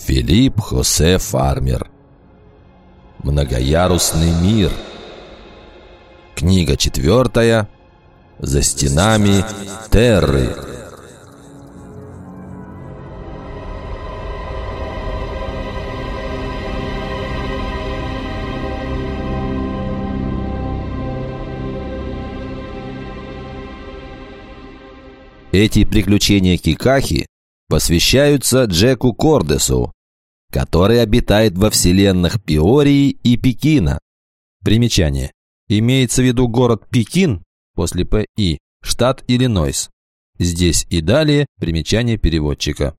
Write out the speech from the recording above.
Филипп Хосе Фармер. Многоярусный мир. Книга 4. За стенами Терры. Эти приключения Кикахи посвящаются Джеку Кордесу, который обитает во вселенных Пиории и Пекина. Примечание. Имеется в виду город Пекин, после П.И., штат Иллинойс. Здесь и далее примечание переводчика.